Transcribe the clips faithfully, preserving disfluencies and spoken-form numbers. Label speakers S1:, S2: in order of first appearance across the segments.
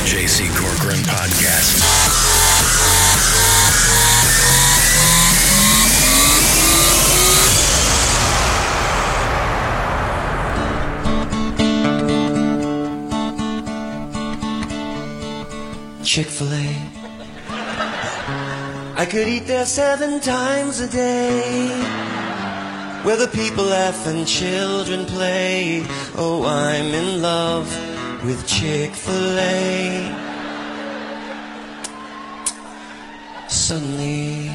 S1: J C Corcoran Podcast.
S2: Chick-fil-A, I could eat there seven times a day, where the people laugh and children play. Oh, I'm in love with Chick-fil-A. Suddenly,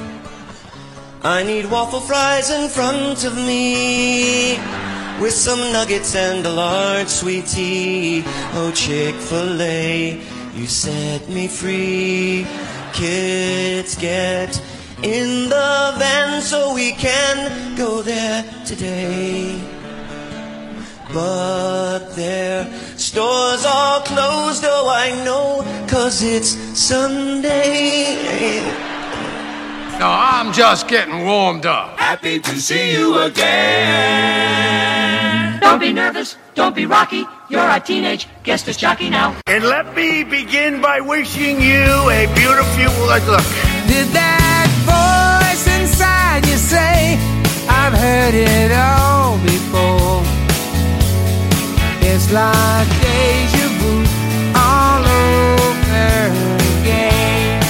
S2: I need waffle fries in front of me, with some nuggets and a large sweet tea. Oh, Chick-fil-A, you set me free. Kids, get in the van so we can go there today. But their stores are closed, oh I know, 'cause it's Sunday.
S3: No, I'm just getting warmed up.
S4: Happy to see you again.
S5: Don't be nervous, don't be rocky. You're a teenage guest as jockey now.
S6: And let me begin by wishing you a beautiful look.
S7: Did that voice inside you say, I've heard it all before? It's like deja vu all over again.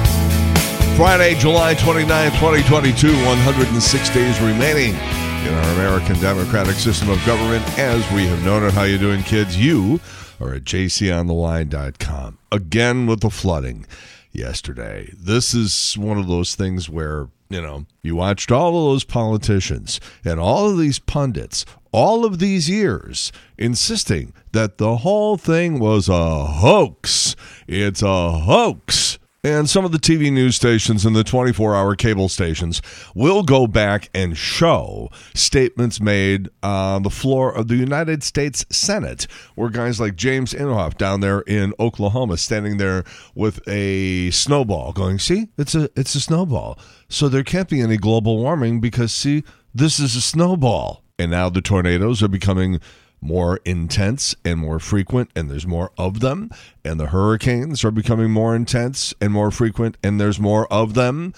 S8: Friday, July twenty-ninth, twenty twenty-two, one hundred six days remaining in our American democratic system of government as we have known it. How you doing, kids? You are at j c on the line dot com. Again with the flooding yesterday. This is one of those things where, you know, you watched all of those politicians and all of these pundits all of these years insisting that the whole thing was a hoax. It's a hoax. And some of the T V news stations and the twenty-four hour cable stations will go back and show statements made on the floor of the United States Senate, where guys like James Inhofe down there in Oklahoma standing there with a snowball going, see, it's a it's a snowball. So there can't be any global warming because, see, this is a snowball. And now the tornadoes are becoming more intense and more frequent, and there's more of them. And the hurricanes are becoming more intense and more frequent, and there's more of them.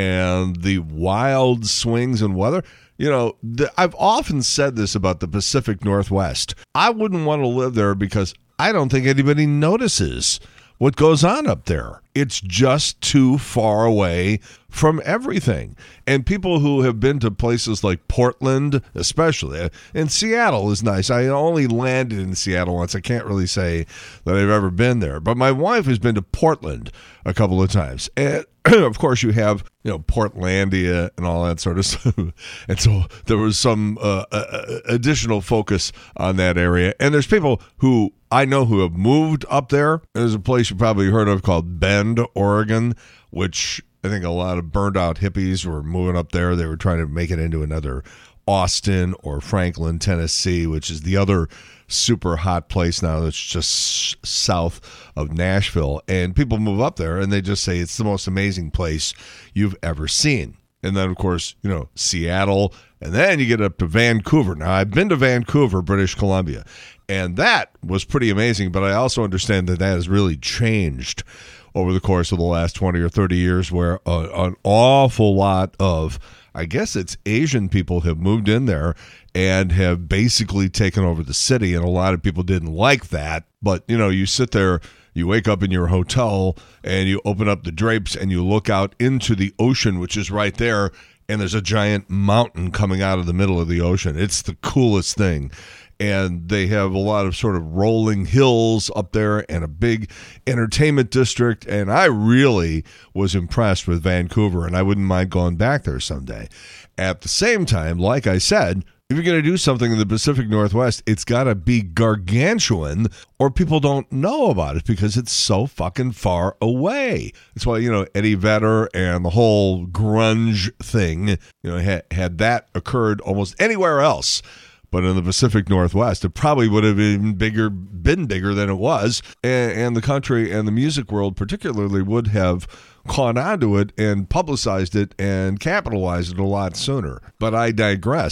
S8: And the wild swings in weather. You know, the, I've often said this about the Pacific Northwest. I wouldn't want to live there because I don't think anybody notices what goes on up there. It's just too far away from everything. And people who have been to places like Portland, especially, and Seattle is nice. I only landed in Seattle once. I can't really say that I've ever been there. But my wife has been to Portland a couple of times. And of course, you have, you know, Portlandia and all that sort of stuff. And so there was some uh, uh, additional focus on that area. And there's people who I know who have moved up there. There's a place you probably heard of called Bend, Oregon, which I think a lot of burned out hippies were moving up there. They were trying to make it into another Austin or Franklin, Tennessee, which is the other super hot place now that's just south of Nashville. And people move up there and they just say it's the most amazing place you've ever seen. And then, of course, you know, Seattle. And then you get up to Vancouver. Now, I've been to Vancouver, British Columbia, and that was pretty amazing. But I also understand that that has really changed over the course of the last twenty or thirty years, where uh, an awful lot of, I guess it's Asian people have moved in there and have basically taken over the city. And a lot of people didn't like that. But, you know, you sit there, you wake up in your hotel and you open up the drapes and you look out into the ocean, which is right there. And there's a giant mountain coming out of the middle of the ocean. It's the coolest thing. And they have a lot of sort of rolling hills up there and a big entertainment district. And I really was impressed with Vancouver, and I wouldn't mind going back there someday. At the same time, like I said, if you're going to do something in the Pacific Northwest, it's got to be gargantuan or people don't know about it because it's so fucking far away. That's why, you know, Eddie Vedder and the whole grunge thing, you know, had, had that occurred almost anywhere else. But in the Pacific Northwest, it probably would have been bigger, been bigger than it was. And, and the country and the music world particularly would have caught on to it and publicized it and capitalized it a lot sooner. But I digress.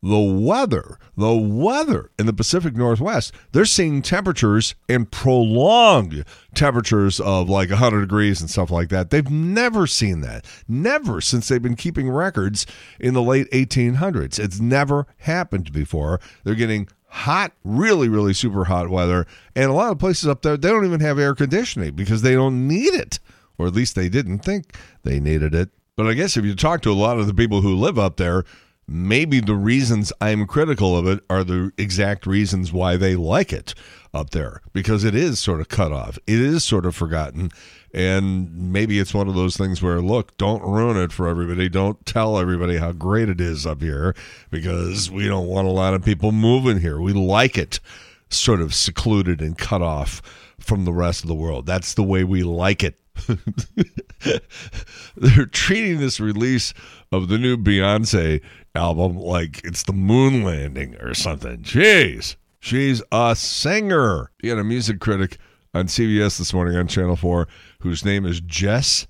S8: the weather, the weather in the Pacific Northwest, they're seeing temperatures and prolonged temperatures of like one hundred degrees and stuff like that. They've never seen that. Never since they've been keeping records in the late eighteen hundreds. It's never happened before. They're getting hot, really, really super hot weather. And a lot of places up there, they don't even have air conditioning because they don't need it. Or at least they didn't think they needed it. But I guess if you talk to a lot of the people who live up there, maybe the reasons I'm critical of it are the exact reasons why they like it up there, because it is sort of cut off. It is sort of forgotten. And maybe it's one of those things where, look, don't ruin it for everybody. Don't tell everybody how great it is up here, because we don't want a lot of people moving here. We like it sort of secluded and cut off from the rest of the world. That's the way we like it. They're treating this release of the new Beyonce album like it's the moon landing or something. Jeez, she's a singer. You had a music critic on C B S this morning on Channel four whose name is Jess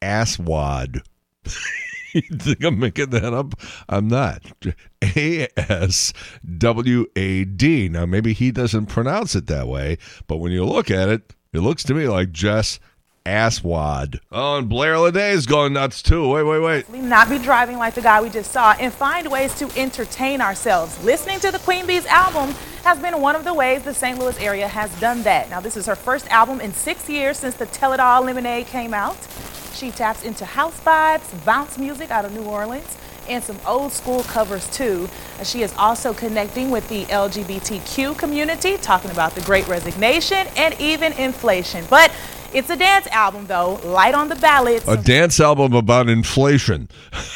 S8: Aswad. You think I'm making that up? I'm not. A S W A D. Now, maybe he doesn't pronounce it that way, but when you look at it, it looks to me like Jess Aswad. Oh, and Blair Lede is going nuts too. Wait, wait, wait.
S4: We not be driving like the guy we just saw and find ways to entertain ourselves. Listening to the Queen Bee's album has been one of the ways the Saint Louis area has done that. Now, this is her first album in six years since the Tell It All Lemonade came out. She taps into house vibes, bounce music out of New Orleans, and some old school covers too. She is also connecting with the L G B T Q community, talking about the Great Resignation and even inflation. But it's a dance album, though, light on the ballads.
S8: A dance album about inflation.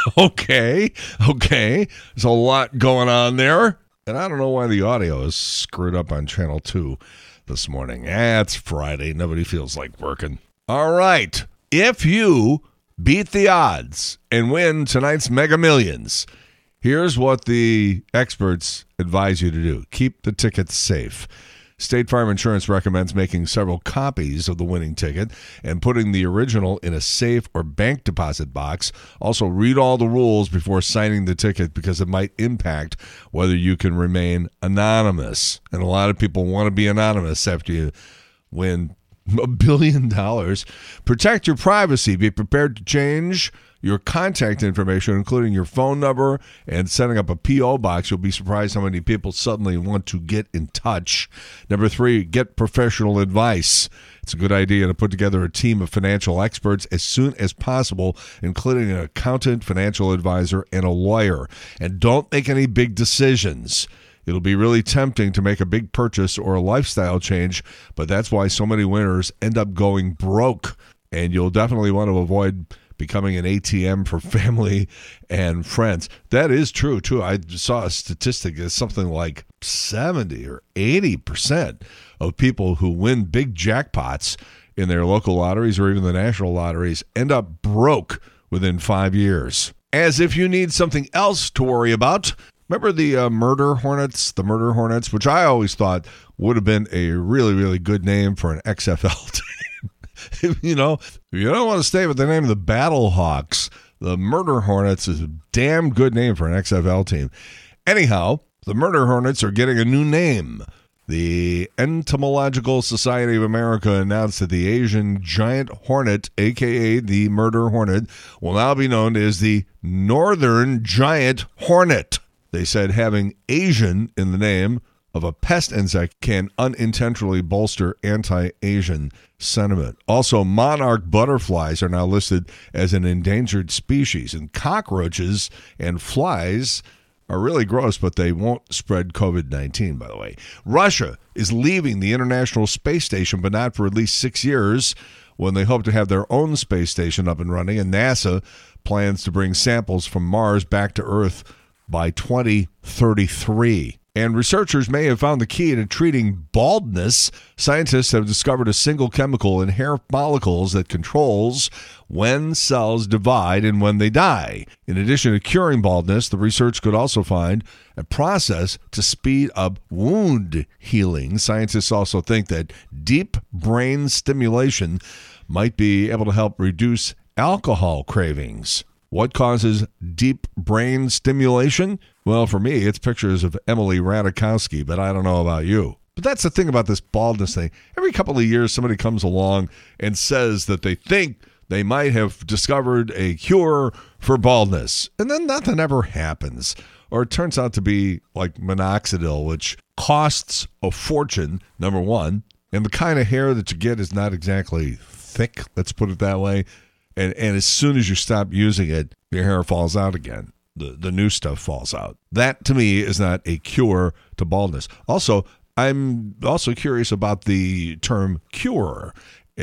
S8: okay, okay. There's a lot going on there. And I don't know why the audio is screwed up on Channel two this morning. Ah, it's Friday. Nobody feels like working. All right. If you beat the odds and win tonight's Mega Millions, here's what the experts advise you to do. Keep the tickets safe. State Farm Insurance recommends making several copies of the winning ticket and putting the original in a safe or bank deposit box. Also, read all the rules before signing the ticket because it might impact whether you can remain anonymous. And a lot of people want to be anonymous after you win a billion dollars. Protect your privacy. Be prepared to change your contact information, including your phone number, and setting up a P O box. You'll be surprised how many people suddenly want to get in touch. Number three, get professional advice. It's a good idea to put together a team of financial experts as soon as possible, including an accountant, financial advisor, and a lawyer. And don't make any big decisions. It'll be really tempting to make a big purchase or a lifestyle change, but that's why so many winners end up going broke. And you'll definitely want to avoid becoming an A T M for family and friends. That is true, too. I saw a statistic that's something like seventy or eighty percent of people who win big jackpots in their local lotteries or even the national lotteries end up broke within five years. As if you need something else to worry about, remember the uh, Murder Hornets, the Murder Hornets, which I always thought would have been a really, really good name for an X F L team. You know, if you don't want to stay with the name of the Battle Hawks, the Murder Hornets is a damn good name for an X F L team. Anyhow, the Murder Hornets are getting a new name. The Entomological Society of America announced that the Asian giant hornet, a k a the Murder Hornet, will now be known as the Northern Giant Hornet. They said having Asian in the name of a pest insect can unintentionally bolster anti-Asian sentiment. Also, monarch butterflies are now listed as an endangered species, and cockroaches and flies are really gross, but they won't spread covid nineteen, by the way. Russia is leaving the International Space Station, but not for at least six years, when they hope to have their own space station up and running, and NASA plans to bring samples from Mars back to Earth by twenty thirty-three. And researchers may have found the key to treating baldness. Scientists have discovered a single chemical in hair follicles that controls when cells divide and when they die. In addition to curing baldness, the research could also find a process to speed up wound healing. Scientists also think that deep brain stimulation might be able to help reduce alcohol cravings. What causes deep brain stimulation? Well, for me, it's pictures of Emily Ratajkowski, but I don't know about you. But that's the thing about this baldness thing. Every couple of years, somebody comes along and says that they think they might have discovered a cure for baldness, and then nothing ever happens. Or it turns out to be like minoxidil, which costs a fortune, number one, and the kind of hair that you get is not exactly thick, let's put it that way. And and as soon as you stop using it, your hair falls out again. The, the new stuff falls out. That, to me, is not a cure to baldness. Also, I'm also curious about the term cure,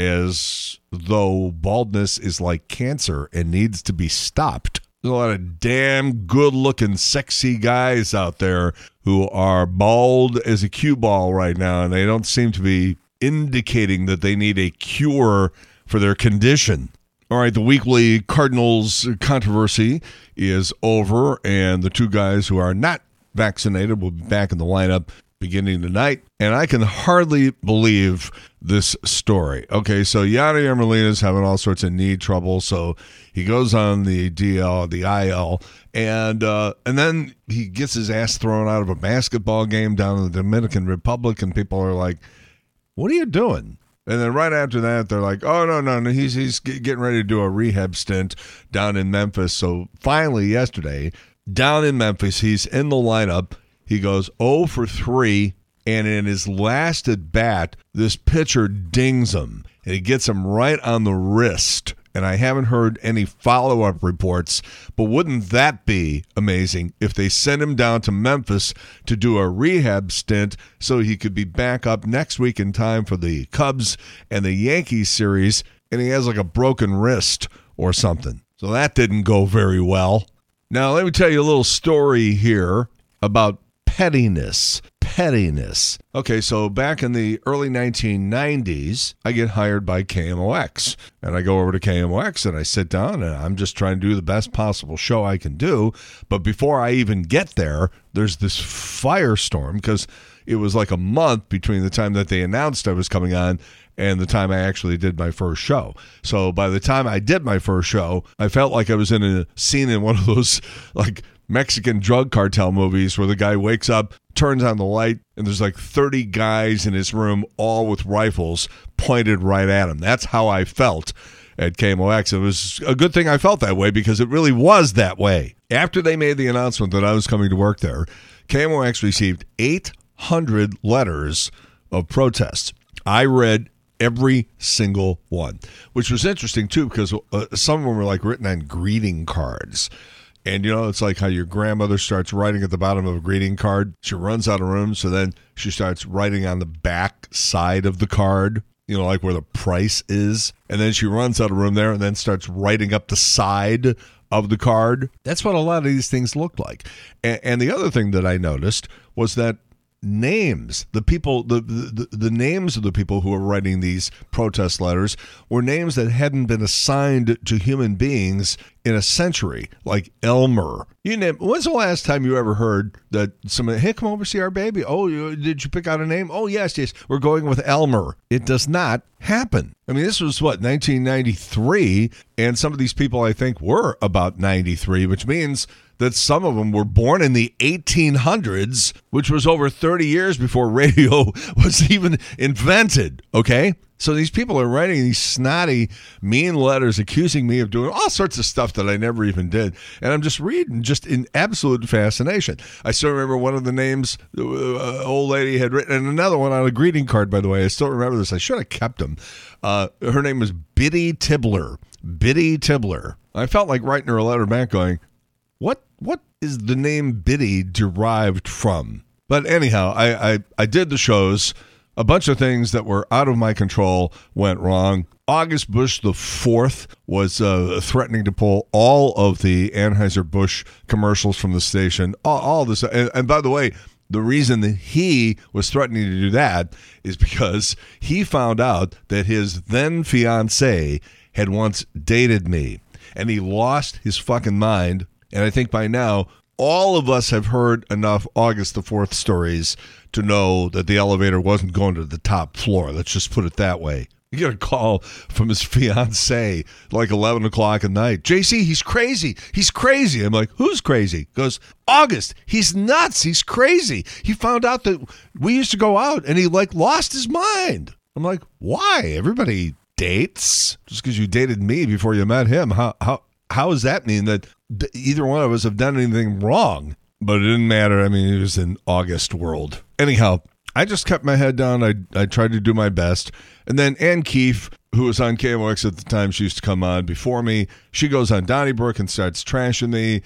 S8: as though baldness is like cancer and needs to be stopped. There's a lot of damn good-looking, sexy guys out there who are bald as a cue ball right now, and they don't seem to be indicating that they need a cure for their condition. All right, the weekly Cardinals controversy is over, and the two guys who are not vaccinated will be back in the lineup beginning tonight, and I can hardly believe this story. Okay, so Yadier Molina's having all sorts of knee trouble, so he goes on the D L, the I L, and uh, and then he gets his ass thrown out of a basketball game down in the Dominican Republic, and people are like, what are you doing? And then right after that, they're like, oh, no, no, no, he's, he's getting ready to do a rehab stint down in Memphis. So finally yesterday, down in Memphis, he's in the lineup. He goes oh for three, and in his last at bat, this pitcher dings him, and he gets him right on the wrist. And I haven't heard any follow-up reports, but wouldn't that be amazing if they sent him down to Memphis to do a rehab stint so he could be back up next week in time for the Cubs and the Yankees series, and he has like a broken wrist or something. So that didn't go very well. Now, let me tell you a little story here about pettiness. Pettiness. Okay, so back in the early nineteen nineties, I get hired by K M O X. And I go over to K M O X and I sit down and I'm just trying to do the best possible show I can do. But before I even get there, there's this firestorm because it was like a month between the time that they announced I was coming on and the time I actually did my first show. So by the time I did my first show, I felt like I was in a scene in one of those like Mexican drug cartel movies where the guy wakes up, turns on the light, and there's like thirty guys in his room, all with rifles pointed right at him. That's how I felt at K M O X. It was a good thing I felt that way because it really was that way. After they made the announcement that I was coming to work there, K M O X received eight hundred letters of protests. I read every single one, which was interesting too because uh, some of them were like written on greeting cards. And, you know, it's like how your grandmother starts writing at the bottom of a greeting card. She runs out of room, so then she starts writing on the back side of the card, you know, like where the price is. And then she runs out of room there and then starts writing up the side of the card. That's what a lot of these things looked like. And, and the other thing that I noticed was that names, the people, the, the the names of the people who were writing these protest letters were names that hadn't been assigned to human beings in a century, like Elmer. You name. When's the last time you ever heard that somebody, hey, come over see our baby? Oh, you, did you pick out a name? Oh, yes, yes, we're going with Elmer. It does not happen. I mean, this was what, nineteen ninety-three, and some of these people I think were about ninety-three, which means that some of them were born in the eighteen hundreds, which was over thirty years before radio was even invented, okay? So these people are writing these snotty, mean letters accusing me of doing all sorts of stuff that I never even did. And I'm just reading, just in absolute fascination. I still remember one of the names the uh, old lady had written, and another one on a greeting card, by the way. I still remember this. I should have kept them. Uh, her name was Biddy Tibbler. Biddy Tibbler. I felt like writing her a letter back going, What what is the name Biddy derived from? But anyhow, I, I, I did the shows. A bunch of things that were out of my control went wrong. August Bush the fourth was uh, threatening to pull all of the Anheuser-Busch commercials from the station. All, all this. And, and by the way, the reason that he was threatening to do that is because he found out that his then fiancée had once dated me. And he lost his fucking mind. And I think by now, all of us have heard enough August the fourth stories to know that the elevator wasn't going to the top floor. Let's just put it that way. You get a call from his fiance like eleven o'clock at night. J C, he's crazy. He's crazy. I'm like, who's crazy? He goes, August. He's nuts. He's crazy. He found out that we used to go out and he like lost his mind. I'm like, why? Everybody dates. Just because you dated me before you met him. How how how does that mean that either one of us have done anything wrong? But it didn't matter. I mean, it was in August world. Anyhow, I just kept my head down. I I tried to do my best. And then Ann Keefe, who was on K M O X at the time, she used to come on before me. She goes on Donnybrook and starts trashing me.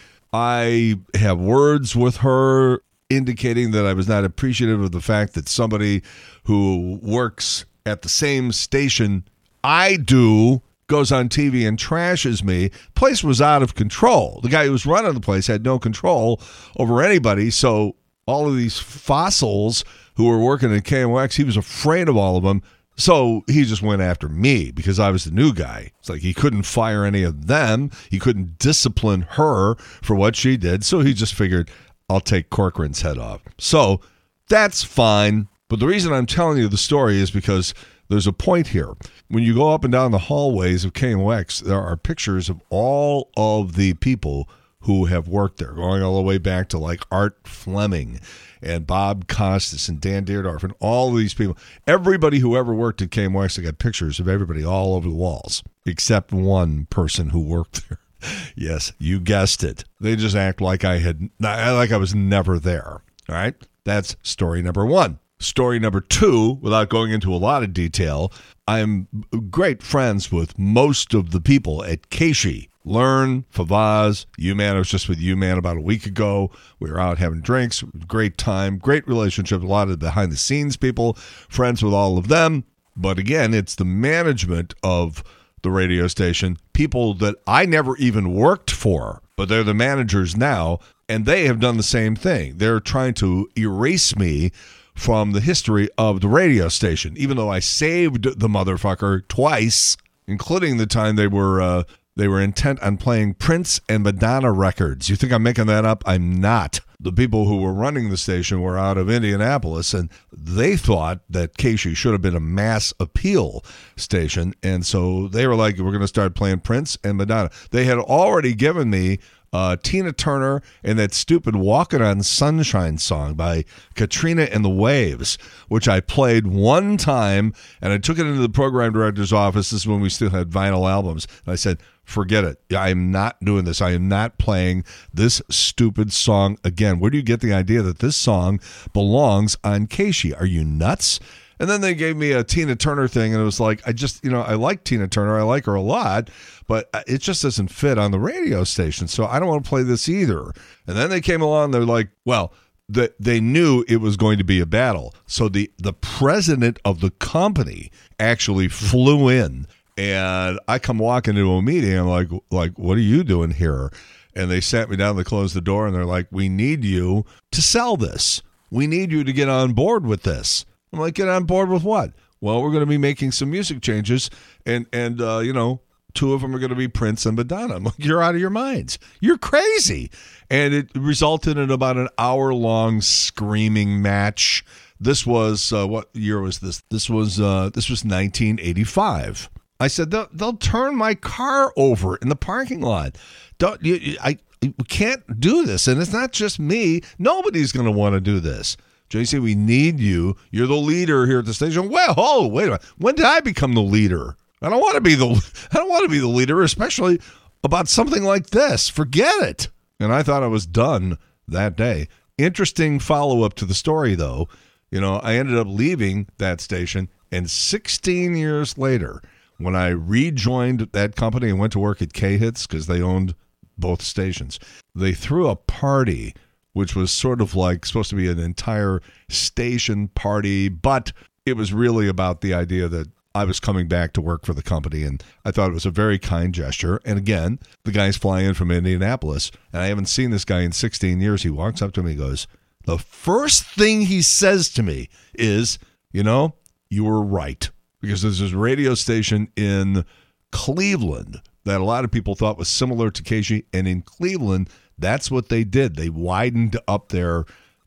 S8: I have words with her indicating that I was not appreciative of the fact that somebody who works at the same station I do goes on T V and trashes me. Place was out of control. The guy who was running the place had no control over anybody. So all of these fossils who were working at K M O X, he was afraid of all of them. So he just went after me because I was the new guy. It's like he couldn't fire any of them. He couldn't discipline her for what she did. So he just figured, I'll take Corcoran's head off. So that's fine. But the reason I'm telling you the story is because there's a point here. When you go up and down the hallways of K M O X, there are pictures of all of the people who have worked there, going all the way back to like Art Fleming and Bob Costas and Dan Deerdorf and all of these people. Everybody who ever worked at K M O X, I got pictures of everybody all over the walls, except one person who worked there. Yes, you guessed it. They just act like I had, like I was never there. All right, that's story number one. Story number two, without going into a lot of detail, I'm great friends with most of the people at Keishi. Learn, Favaz, U-Man. I was just with U-Man about a week ago. We were out having drinks. Great time, great relationship. A lot of behind-the-scenes people, friends with all of them. But again, it's the management of the radio station, people that I never even worked for, but they're the managers now, and they have done the same thing. They're trying to erase me from the history of the radio station, even though I saved the motherfucker twice, including the time they were uh, they were intent on playing Prince and Madonna records. You think I'm making that up? I'm not. The people who were running the station were out of Indianapolis, and they thought that Keishi should have been a mass appeal station, and so they were like, we're going to start playing Prince and Madonna. They had already given me Uh, Tina Turner and that stupid Walking on Sunshine song by Katrina and the Waves, which I played one time, and I took it into the program director's office. This is when we still had vinyl albums. And I said, forget it. I am not doing this. I am not playing this stupid song again. Where do you get the idea that this song belongs on Keishi? Are you nuts? And then they gave me a Tina Turner thing, and it was like, I just, you know, I like Tina Turner. I like her a lot, but it just doesn't fit on the radio station, so I don't want to play this either. And then they came along, they're like, well, the, they knew it was going to be a battle. So the, the president of the company actually flew in, and I come walking into a meeting, I'm like, like, what are you doing here? And they sat me down, they closed the door, and they're like, we need you to sell this. We need you to get on board with this. I'm like, get on board with what? Well, we're going to be making some music changes, and, and uh, you know, two of them are going to be Prince and Madonna. I'm like, you're out of your minds. You're crazy. And it resulted in about an hour-long screaming match. This was, uh, what year was this? This was uh, this was nineteen eighty-five. I said, they'll, they'll turn my car over in the parking lot. Don't you, I we can't do this. And it's not just me. Nobody's going to want to do this. J C, we need you. You're the leader here at the station. Well, oh, wait a minute. When did I become the leader? I don't want to be the I don't want to be the leader, especially about something like this. Forget it. And I thought I was done that day. Interesting follow-up to the story, though. You know, I ended up leaving that station, and sixteen years later, when I rejoined that company and went to work at K-Hits, because they owned both stations, they threw a party which was sort of like supposed to be an entire station party, but it was really about the idea that I was coming back to work for the company, and I thought it was a very kind gesture. And again, the guy's flying in from Indianapolis, and I haven't seen this guy in sixteen years. He walks up to me and goes, the first thing he says to me is, you know, you were right. Because there's this radio station in Cleveland that a lot of people thought was similar to Keishi, and in Cleveland, that's what they did. They widened up their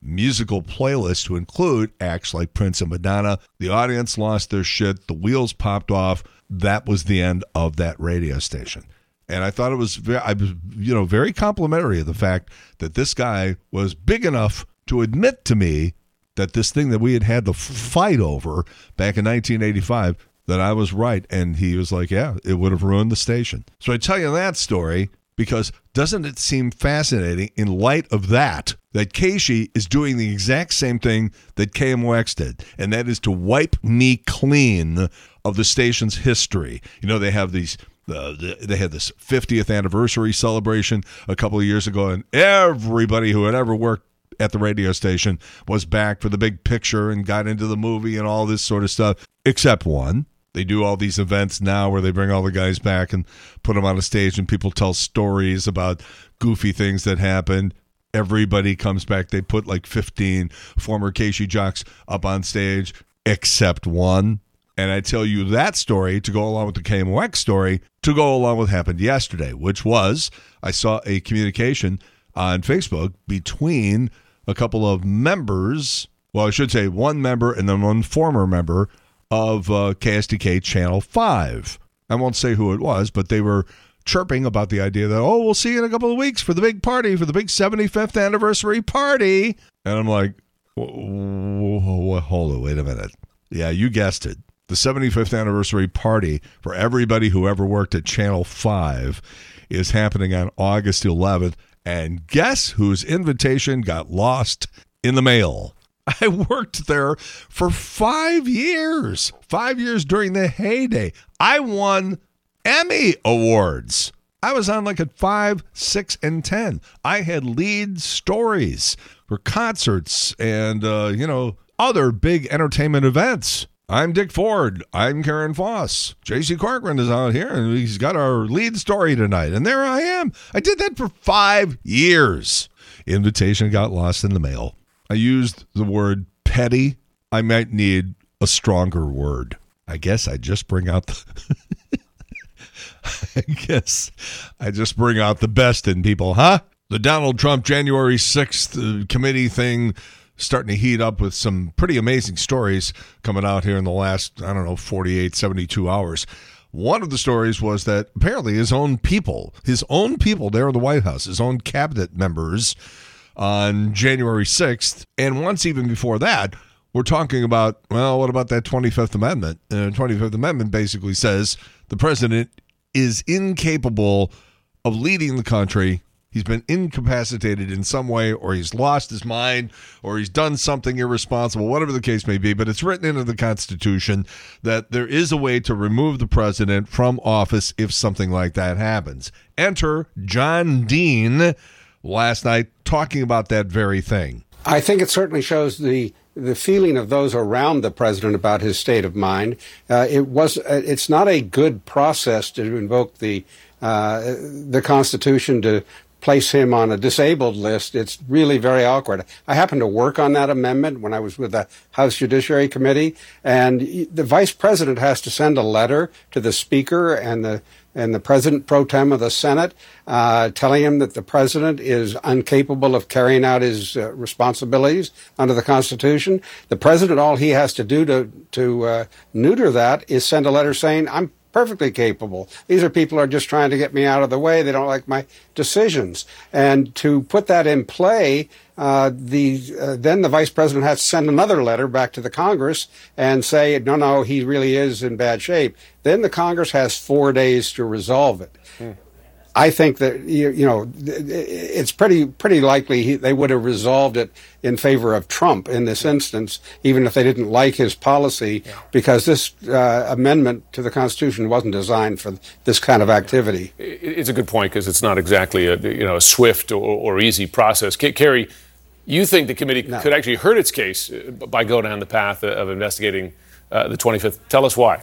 S8: musical playlist to include acts like Prince and Madonna. The audience lost their shit. The wheels popped off. That was the end of that radio station. And I thought it was, very, I was, you know, very complimentary of the fact that this guy was big enough to admit to me that this thing that we had had to fight over back in nineteen eighty-five, that I was right. And he was like, yeah, it would have ruined the station. So I tell you that story because doesn't it seem fascinating in light of that, that Casey is doing the exact same thing that K M O X did, and that is to wipe me clean of the station's history. You know, they have these, uh, they had this fiftieth anniversary celebration a couple of years ago, and everybody who had ever worked at the radio station was back for the big picture and got into the movie and all this sort of stuff, except one. They do all these events now where they bring all the guys back and put them on a stage and people tell stories about goofy things that happened. Everybody comes back. They put like fifteen former Casey jocks up on stage, except one. And I tell you that story to go along with the K M O X story, to go along with what happened yesterday, which was I saw a communication on Facebook between a couple of members, well, I should say one member and then one former member of uh, K S D K Channel five. I won't say who it was, but they were chirping about the idea that, oh, we'll see you in a couple of weeks for the big party, for the big seventy-fifth anniversary party. And I'm like, hold on, wait a minute. Yeah, you guessed it. The seventy-fifth anniversary party for everybody who ever worked at Channel five is happening on August eleventh. And guess whose invitation got lost in the mail? I worked there for five years. Five years during the heyday. I won Emmy Awards. I was on like at five, six, and ten. I had lead stories for concerts and, uh, you know, other big entertainment events. I'm Dick Ford. I'm Karen Foss. J C Corcoran is out here, and he's got our lead story tonight. And there I am. I did that for five years. Invitation got lost in the mail. I used the word petty. I might need a stronger word. I guess I just bring out the... I guess I just bring out the best in people, huh? The Donald Trump January sixth uh, committee thing starting to heat up with some pretty amazing stories coming out here in the last, I don't know, forty-eight, seventy-two hours. One of the stories was that apparently his own people, his own people there in the White House, his own cabinet members on January sixth, and once even before that, we're talking about, well, what about that twenty-fifth Amendment? The uh, twenty-fifth Amendment basically says the president is incapable of leading the country. He's been incapacitated in some way, or he's lost his mind, or he's done something irresponsible, whatever the case may be. But it's written into the Constitution that there is a way to remove the president from office if something like that happens. Enter John Dean last night talking about that very thing.
S9: I think it certainly shows the the feeling of those around the president about his state of mind. Uh, it was uh, it's not a good process to invoke the uh, the Constitution to place him on a disabled list. It's really very awkward. I happened to work on that amendment when I was with the House Judiciary Committee, and the vice president has to send a letter to the speaker and the and the president pro tem of the Senate, uh, telling him that the president is incapable of carrying out his uh, responsibilities under the Constitution. The president, all he has to do to to uh, neuter that is send a letter saying, I'm perfectly capable. These are people who are just trying to get me out of the way. They don't like my decisions. And to put that in play, uh, the uh, then the vice president has to send another letter back to the Congress and say, no, no, he really is in bad shape. Then the Congress has four days to resolve it. Hmm. I think that, you, you know, it's pretty pretty likely he, they would have resolved it in favor of Trump in this instance, even if they didn't like his policy, yeah. because this uh, amendment to the Constitution wasn't designed for this kind of activity.
S10: It's a good point because it's not exactly a you know a swift or, or easy process. K- Kerry, you think the committee no. could actually hurt its case by going down the path of investigating uh, the twenty-fifth? Tell us why.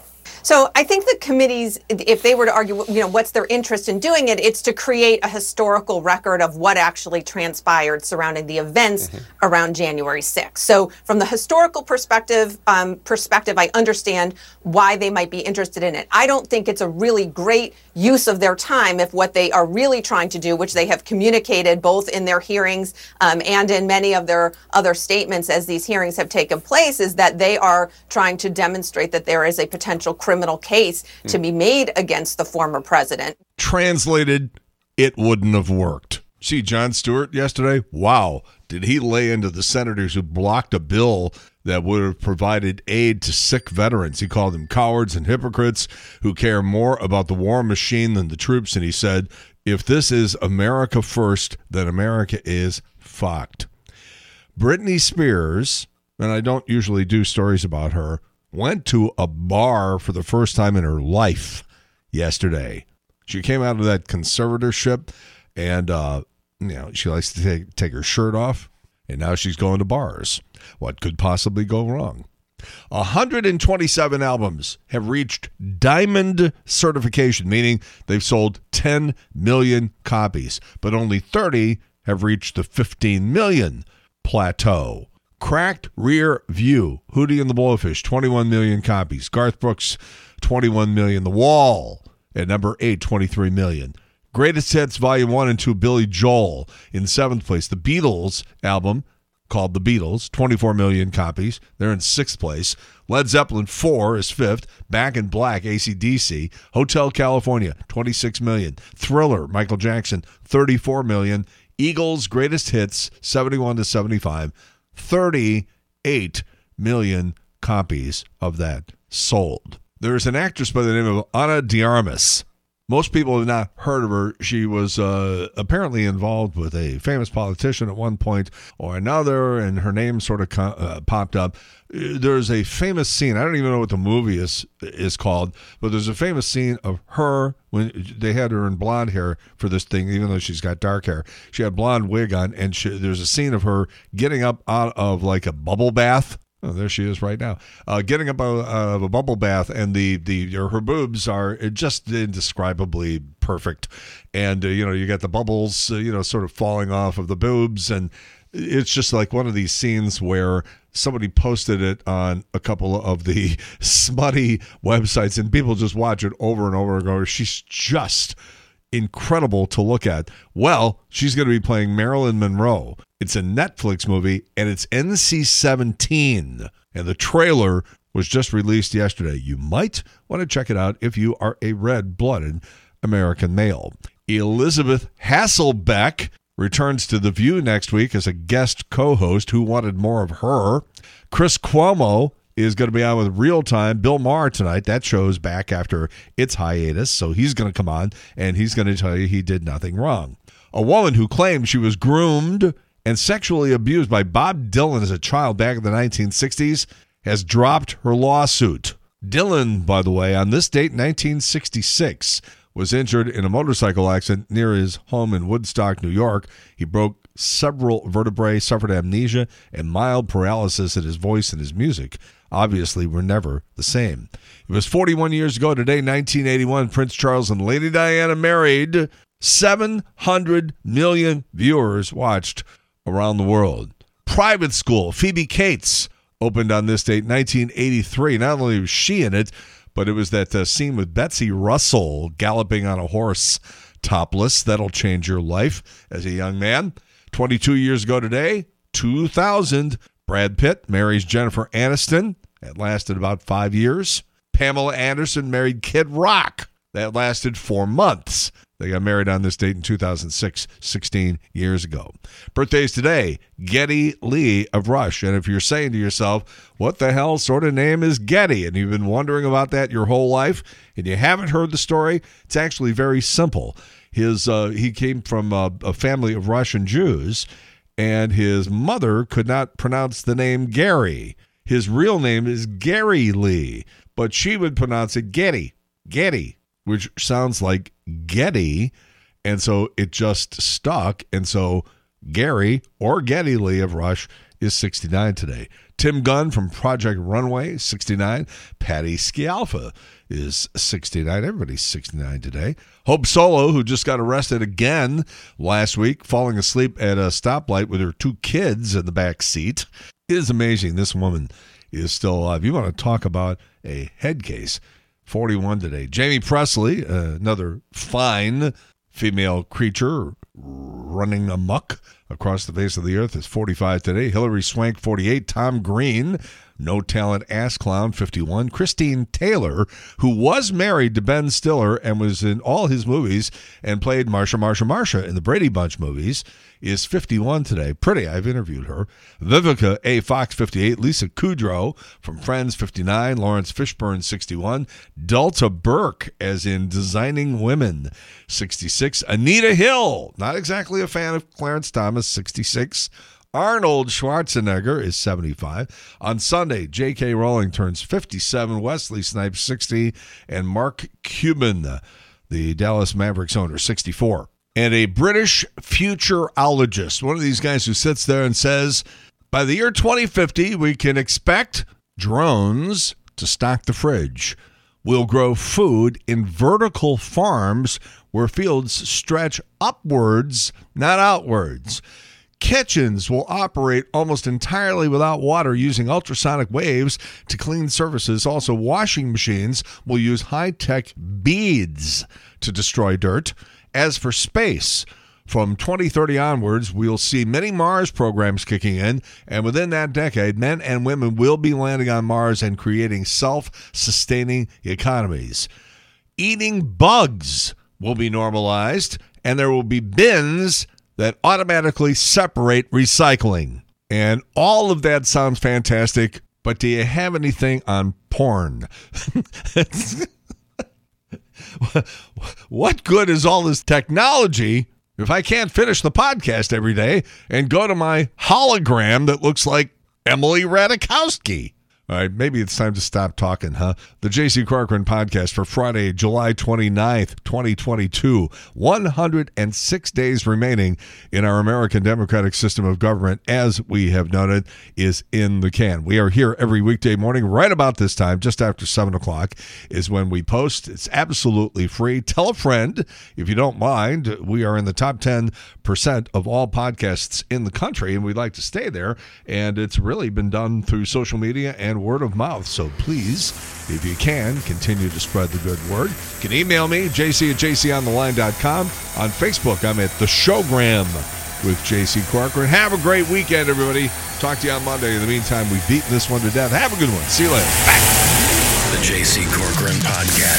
S11: So I think the committees, if they were to argue, you know, what's their interest in doing it, it's to create a historical record of what actually transpired surrounding the events mm-hmm. around January sixth. So from the historical perspective, um, perspective, I understand why they might be interested in it. I don't think it's a really great use of their time if what they are really trying to do, which they have communicated both in their hearings um, and in many of their other statements as these hearings have taken place, is that they are trying to demonstrate that there is a potential criminal case mm. to be made against the former president.
S8: Translated, it wouldn't have worked. See Jon Stewart yesterday? Wow. Did he lay into the senators who blocked a bill that would have provided aid to sick veterans? He called them cowards and hypocrites who care more about the war machine than the troops. And he said, if this is America first, then America is fucked. Britney Spears, and I don't usually do stories about her, went to a bar for the first time in her life yesterday. She came out of that conservatorship, and uh, you know, she likes to take, take her shirt off, and now she's going to bars. What could possibly go wrong? one hundred twenty-seven albums have reached diamond certification, meaning they've sold ten million copies, but only thirty have reached the fifteen million plateau. Cracked Rear View, Hootie and the Blowfish, twenty-one million copies. Garth Brooks, twenty-one million. The Wall at number eight, twenty-three million. Greatest Hits Volume one and two, Billy Joel in seventh place. The Beatles album, called The Beatles, twenty-four million copies. They're in sixth place. Led Zeppelin four is fifth. Back in Black, A C D C. Hotel California, twenty-six million. Thriller, Michael Jackson, thirty-four million. Eagles Greatest Hits, seventy-one to seventy-five. thirty-eight million copies of that sold. There's an actress by the name of Ana de Armas. Most people have not heard of her. She was uh, apparently involved with a famous politician at one point or another, and her name sort of co- uh, popped up. There's a famous scene. I don't even know what the movie is is called, but there's a famous scene of her when they had her in blonde hair for this thing, even though she's got dark hair. She had blonde wig on, and she, there's a scene of her getting up out of like a bubble bath. Oh, there she is right now, uh, getting up out of a bubble bath, and the the her boobs are just indescribably perfect, and uh, you know you got the bubbles, uh, you know, sort of falling off of the boobs, and it's just like one of these scenes where somebody posted it on a couple of the smutty websites, and people just watch it over and over and go, she's just incredible to look at. Well, she's going to be playing Marilyn Monroe. It's a Netflix movie, and it's N C seventeen, and the trailer was just released yesterday. You might want to check it out if you are a red-blooded American male. Elizabeth Hasselbeck returns to The View next week as a guest co-host. Who wanted more of her? Chris Cuomo is going to be on with Real Time. Bill Maher tonight. That show's back after its hiatus, so he's going to come on, and he's going to tell you he did nothing wrong. A woman who claimed she was groomed and sexually abused by Bob Dylan as a child back in the nineteen sixties has dropped her lawsuit. Dylan, by the way, on this date, nineteen sixty-six, was injured in a motorcycle accident near his home in Woodstock, New York. He broke several vertebrae, suffered amnesia, and mild paralysis in his voice and his music. Obviously, were never the same. It was forty-one years ago today, nineteen eighty-one, Prince Charles and Lady Diana married. seven hundred million viewers watched around the world. Private School, Phoebe Cates, opened on this date, nineteen eighty-three. Not only was she in it, but it was that uh, scene with Betsy Russell galloping on a horse topless. That'll change your life as a young man. twenty-two years ago today, two thousand, Brad Pitt marries Jennifer Aniston. That lasted about five years. Pamela Anderson married Kid Rock. That lasted four months. They got married on this date in two thousand six, sixteen years ago. Birthdays today, Geddy Lee of Rush. And if you're saying to yourself, what the hell sort of name is Geddy? And you've been wondering about that your whole life, and you haven't heard the story, it's actually very simple. His uh, He came from a, a family of Russian Jews, and his mother could not pronounce the name Gary. His real name is Gary Lee, but she would pronounce it Geddy, Geddy, which sounds like Getty, and so it just stuck. And so Gary, or Geddy Lee of Rush, is sixty-nine today. Tim Gunn from Project Runway, sixty-nine. Patty Scialfa is sixty-nine. Everybody's sixty-nine today. Hope Solo, who just got arrested again last week, falling asleep at a stoplight with her two kids in the back seat. It is amazing this woman is still alive. You want to talk about a head case. forty-one today. Jamie Presley, uh, another fine female creature running amok across the face of the earth, is forty-five today. Hilary Swank, forty-eight. Tom Green, no talent ass clown, fifty-one. Christine Taylor, who was married to Ben Stiller and was in all his movies and played Marsha, Marsha, Marsha in the Brady Bunch movies, is fifty-one today. Pretty, I've interviewed her. Vivica A. Fox, fifty-eight. Lisa Kudrow from Friends, fifty-nine. Lawrence Fishburne, sixty-one. Delta Burke, as in Designing Women, sixty-six. Anita Hill, not exactly a fan of Clarence Thomas, sixty-six. Arnold Schwarzenegger is seventy-five. On Sunday, J K. Rowling turns fifty-seven. Wesley Snipes, sixty. And Mark Cuban, the Dallas Mavericks owner, sixty-four. And a British futurologist, one of these guys who sits there and says, by the year twenty fifty, we can expect drones to stock the fridge. We'll grow food in vertical farms where fields stretch upwards, not outwards. Kitchens will operate almost entirely without water using ultrasonic waves to clean surfaces. Also, washing machines will use high-tech beads to destroy dirt. As for space, from twenty thirty onwards, we'll see many Mars programs kicking in, and within that decade, men and women will be landing on Mars and creating self-sustaining economies. Eating bugs will be normalized, and there will be bins that automatically separate recycling. And all of that sounds fantastic, but do you have anything on porn? What good is all this technology if I can't finish the podcast every day and go to my hologram that looks like Emily Ratajkowski? All right, maybe it's time to stop talking, huh? The J C Corcoran Podcast for Friday, July twenty-ninth, twenty twenty-two. one hundred six days remaining in our American democratic system of government, as we have noted, is in the can. We are here every weekday morning, right about this time, just after seven o'clock is when we post. It's absolutely free. Tell a friend if you don't mind. We are in the top ten percent of all podcasts in the country, and we'd like to stay there. And it's really been done through social media and word of mouth. So please, if you can, continue to spread the good word. You can email me, j c at j c on the line dot com. On Facebook, I'm at The Showgram with J C Corcoran. Have a great weekend, everybody. Talk to you on Monday. In the meantime, we've beaten this one to death. Have a good one. See you later. Bye.
S1: The J C Corcoran Podcast.